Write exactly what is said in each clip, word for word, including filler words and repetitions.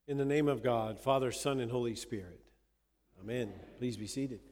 In the name of God, Father, Son, and Holy Spirit. Amen. Please be seated.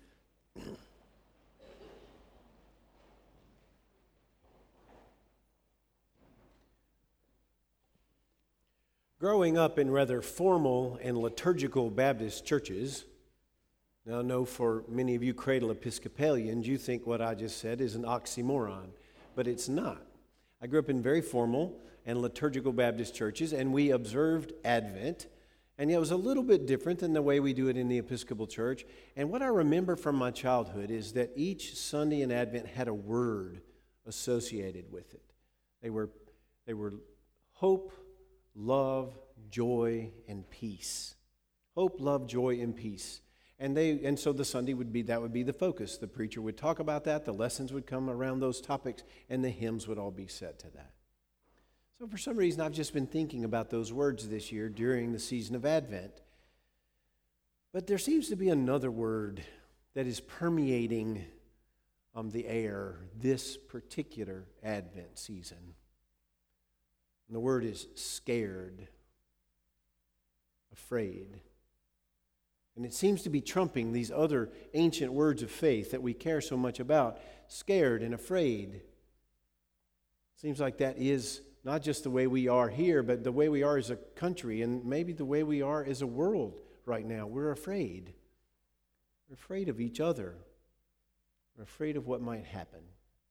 Growing up in rather formal and liturgical Baptist churches, now I know for many of you cradle Episcopalians, you think what I just said is an oxymoron, but it's not. I grew up in very formal and liturgical Baptist churches, and we observed Advent. And it was a little bit different than the way we do it in the Episcopal Church. And what I remember from my childhood is that each Sunday in Advent had a word associated with it. They were, they were hope, love, joy, and peace. Hope, love, joy, and peace. And they and so the Sunday would be, that would be the focus. The preacher would talk about that, the lessons would come around those topics, and the hymns would all be set to that. So for some reason, I've just been thinking about those words this year during the season of Advent. But there seems to be another word that is permeating um, the air this particular Advent season. And the word is scared, afraid. And it seems to be trumping these other ancient words of faith that we care so much about. Scared and afraid. Seems like that is not just the way we are here, but the way we are as a country, and maybe the way we are as a world right now. We're afraid. We're afraid of each other. We're afraid of what might happen.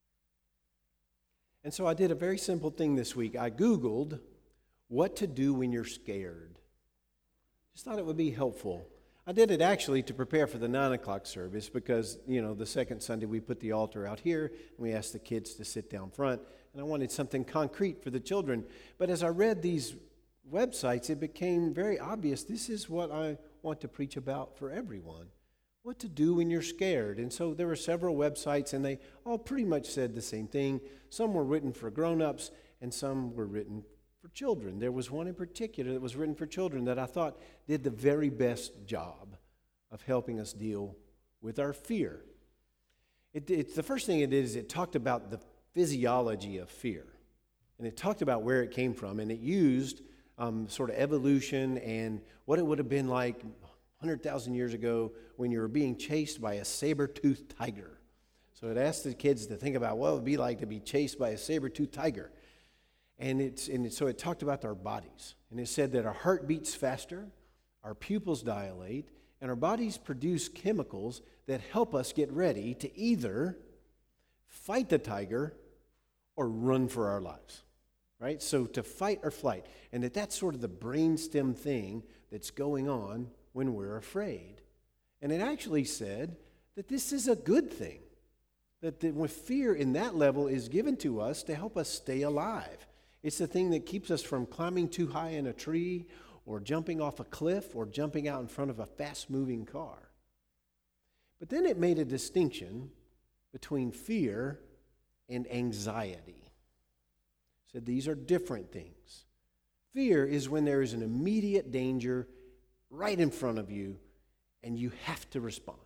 And so I did a very simple thing this week. I Googled what to do when you're scared. Just thought it would be helpful. I did it actually to prepare for the nine o'clock service because, you know, the second Sunday we put the altar out here and we asked the kids to sit down front. And I wanted something concrete for the children. But as I read these websites, it became very obvious this is what I want to preach about for everyone. What to do when you're scared. And so there were several websites, and they all pretty much said the same thing. Some were written for grown-ups, and some were written for children. There was one in particular that was written for children that I thought did the very best job of helping us deal with our fear. It, it, the first thing it did is it talked about the physiology of fear. And it talked about where it came from, and it used um, sort of evolution and what it would have been like one hundred thousand years ago when you were being chased by a saber-toothed tiger. So it asked the kids to think about what it would be like to be chased by a saber-toothed tiger. And, it's, and it, so it talked about our bodies. And it said that our heart beats faster, our pupils dilate, and our bodies produce chemicals that help us get ready to either fight the tiger or run for our lives, right? So to fight or flight. And that that's sort of the brainstem thing that's going on when we're afraid. And it actually said that this is a good thing. That the, when fear in that level is given to us to help us stay alive. It's the thing that keeps us from climbing too high in a tree or jumping off a cliff or jumping out in front of a fast-moving car. But then it made a distinction between fear and anxiety. It said these are different things. Fear is when there is an immediate danger right in front of you and you have to respond.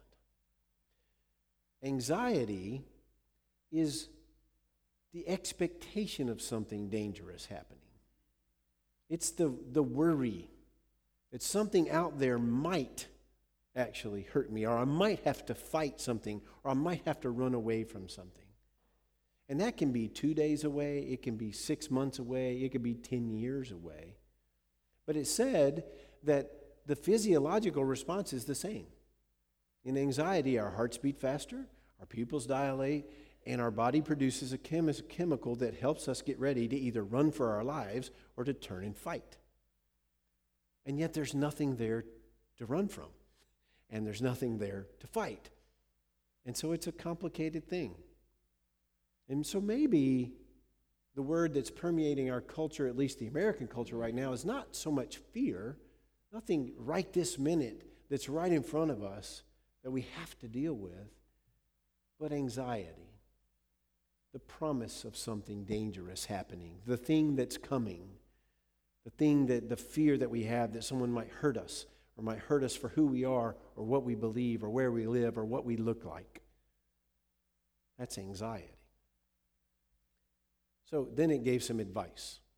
Anxiety is the expectation of something dangerous happening. It's the, the worry that something out there might actually hurt me, or I might have to fight something, or I might have to run away from something. And that can be two days away, it can be six months away, it could be ten years away. But it said that the physiological response is the same. In anxiety, our hearts beat faster, our pupils dilate, and our body produces a chem- chemical that helps us get ready to either run for our lives or to turn and fight. And yet there's nothing there to run from, and there's nothing there to fight. And so it's a complicated thing. And so maybe the word that's permeating our culture, at least the American culture right now, is not so much fear, nothing right this minute that's right in front of us that we have to deal with, but anxiety. The promise of something dangerous happening, the thing that's coming, the thing that, the fear that we have that someone might hurt us, or might hurt us for who we are, or what we believe, or where we live, or what we look like. That's anxiety. So then it gave some advice.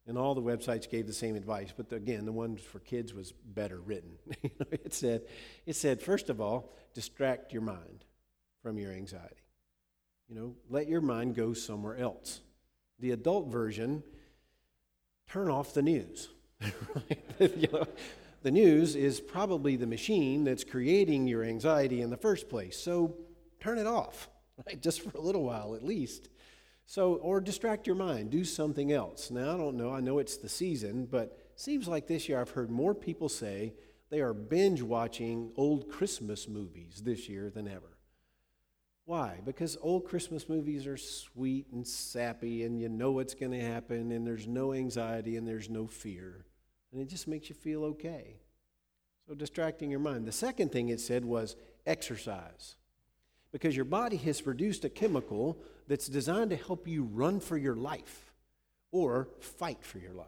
And all the websites gave the same advice, but the, again, the one for kids was better written. it said, it said, first of all, distract your mind from your anxiety. You know, let your mind go somewhere else. The adult version, turn off the news. you know, the news is probably the machine that's creating your anxiety in the first place. So turn it off, right? Just for a little while at least. So, or distract your mind, do something else. Now, I don't know, I know it's the season, but it seems like this year I've heard more people say they are binge watching old Christmas movies this year than ever. Why? Because old Christmas movies are sweet and sappy, and you know what's going to happen, and there's no anxiety and there's no fear, and it just makes you feel okay. So distracting your mind. The second thing it said was exercise, because your body has produced a chemical that's designed to help you run for your life or fight for your life.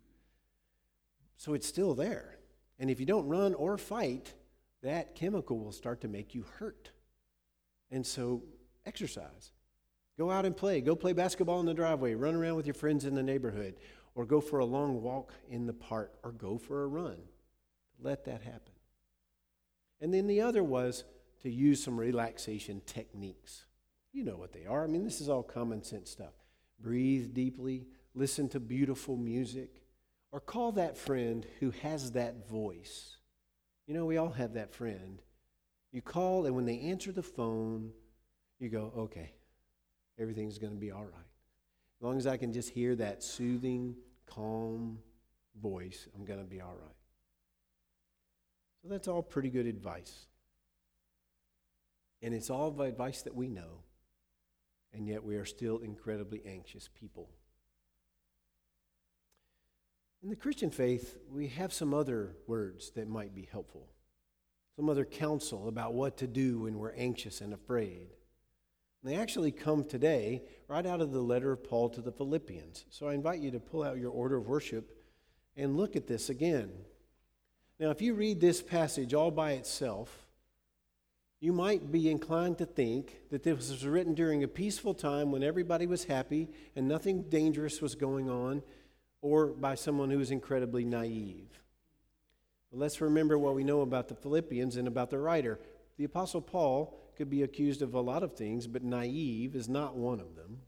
So it's still there. And if you don't run or fight, that chemical will start to make you hurt. And so exercise. Go out and play. Go play basketball in the driveway. Run around with your friends in the neighborhood. Or go for a long walk in the park. Or go for a run. Let that happen. And then the other was to use some relaxation techniques. You know what they are. I mean, this is all common sense stuff. Breathe deeply. Listen to beautiful music. Or call that friend who has that voice. You know, we all have that friend. You call, and when they answer the phone, you go, okay, everything's going to be all right. As long as I can just hear that soothing, calm voice, I'm going to be all right. So that's all pretty good advice. And it's all the advice that we know, and yet we are still incredibly anxious people. In the Christian faith, we have some other words that might be helpful. Some other counsel about what to do when we're anxious and afraid. And they actually come today right out of the letter of Paul to the Philippians. So I invite you to pull out your order of worship and look at this again. Now, if you read this passage all by itself, you might be inclined to think that this was written during a peaceful time when everybody was happy and nothing dangerous was going on, or by someone who is incredibly naive. But let's remember what we know about the Philippians and about the writer. The Apostle Paul could be accused of a lot of things, but naive is not one of them.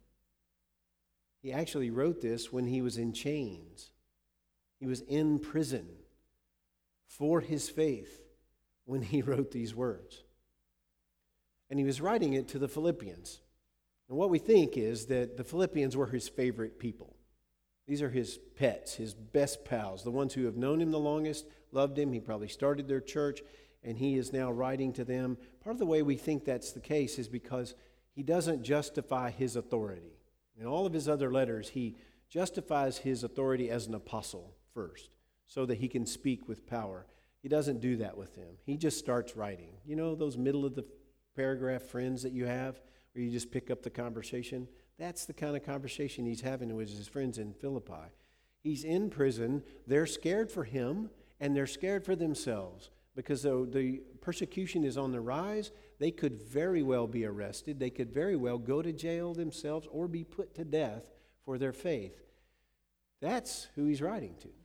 He actually wrote this when he was in chains. He was in prison for his faith when he wrote these words. And he was writing it to the Philippians. And what we think is that the Philippians were his favorite people. These are his pets, his best pals, the ones who have known him the longest, loved him. He probably started their church, and he is now writing to them. Part of the way we think that's the case is because he doesn't justify his authority. In all of his other letters, he justifies his authority as an apostle first, so that he can speak with power. He doesn't do that with them. He just starts writing. You know those middle of the paragraph friends that you have, where you just pick up the conversation? That's the kind of conversation he's having with his friends in Philippi. He's in prison. They're scared for him, and they're scared for themselves because though the persecution is on the rise, they could very well be arrested. They could very well go to jail themselves or be put to death for their faith. That's who he's writing to.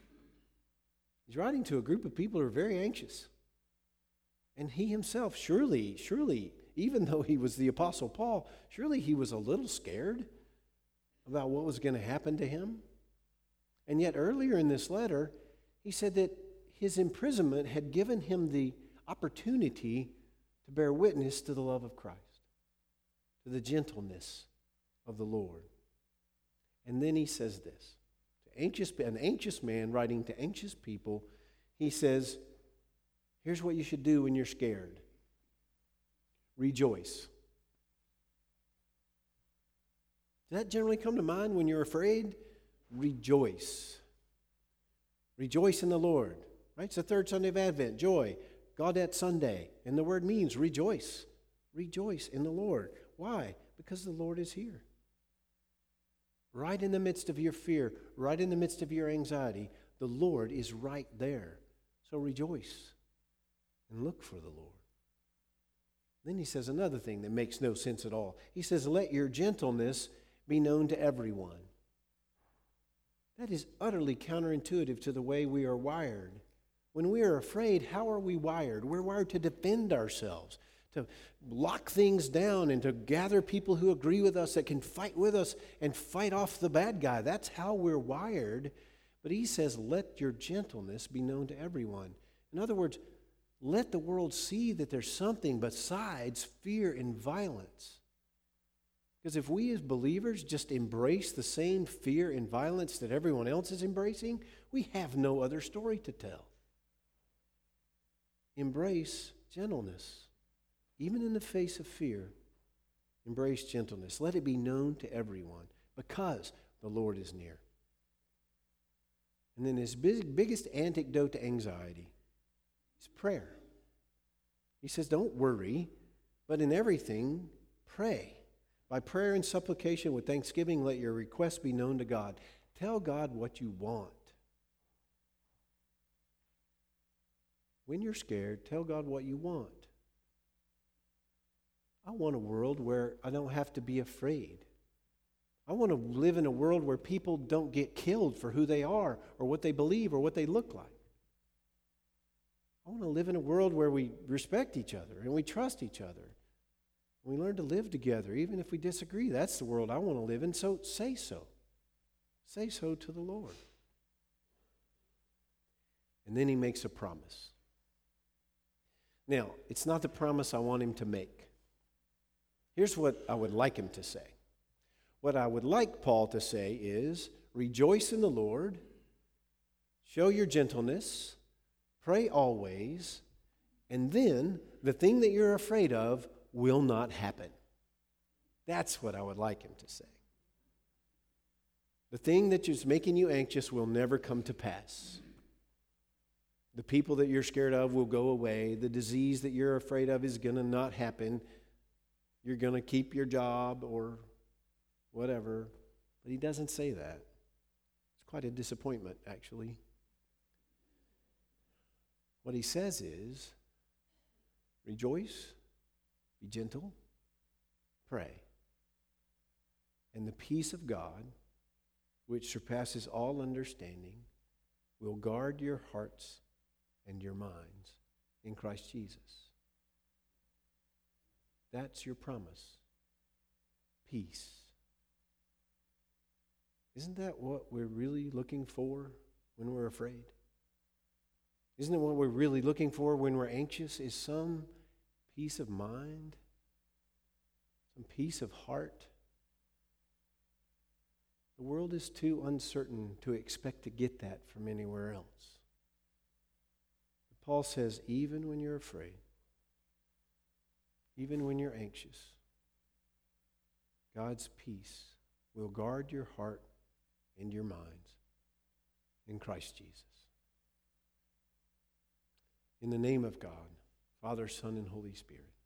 He's writing to a group of people who are very anxious. And he himself, surely, surely, even though he was the Apostle Paul, surely he was a little scared about what was going to happen to him. And yet earlier in this letter, he said that his imprisonment had given him the opportunity to bear witness to the love of Christ, to the gentleness of the Lord. And then he says this, to anxious, an anxious man writing to anxious people, he says, here's what you should do when you're scared. Rejoice. Does that generally come to mind when you're afraid? Rejoice. Rejoice in the Lord. Right? It's the third Sunday of Advent. Joy. Gaudete Sunday. And the word means rejoice. Rejoice in the Lord. Why? Because the Lord is here. Right in the midst of your fear, right in the midst of your anxiety, the Lord is right there. So rejoice and look for the Lord. Then he says another thing that makes no sense at all. He says, let your gentleness be known to everyone. That is utterly counterintuitive to the way we are wired. When we are afraid, how are we wired? We're wired to defend ourselves, to lock things down, and to gather people who agree with us that can fight with us and fight off the bad guy. That's how we're wired. But he says, let your gentleness be known to everyone. In other words, let the world see that there's something besides fear and violence. Because if we as believers just embrace the same fear and violence that everyone else is embracing, we have no other story to tell. Embrace gentleness. Even in the face of fear, embrace gentleness. Let it be known to everyone because the Lord is near. And then his big, biggest antidote to anxiety is prayer. He says, don't worry, but in everything, pray. By prayer and supplication with thanksgiving, let your requests be known to God. Tell God what you want. When you're scared, tell God what you want. I want a world where I don't have to be afraid. I want to live in a world where people don't get killed for who they are or what they believe or what they look like. I want to live in a world where we respect each other and we trust each other. We learn to live together, even if we disagree. That's the world I want to live in, so say so. Say so to the Lord. And then he makes a promise. Now, it's not the promise I want him to make. Here's what I would like him to say. What I would like Paul to say is, rejoice in the Lord, show your gentleness, pray always, and then the thing that you're afraid of will not happen. That's what I would like him to say. The thing that is making you anxious will never come to pass. The people that you're scared of will go away. The disease that you're afraid of is going to not happen. You're going to keep your job or whatever. But he doesn't say that. It's quite a disappointment, actually. What he says is, rejoice, be gentle, pray. And the peace of God, which surpasses all understanding, will guard your hearts and your minds in Christ Jesus. That's your promise. Peace. Isn't that what we're really looking for when we're afraid? Isn't it what we're really looking for when we're anxious? Is some peace of mind, some peace of heart. The world is too uncertain to expect to get that from anywhere else. But Paul says, even when you're afraid, even when you're anxious, God's peace will guard your heart and your minds in Christ Jesus. In the name of God, Father, Son, and Holy Spirit.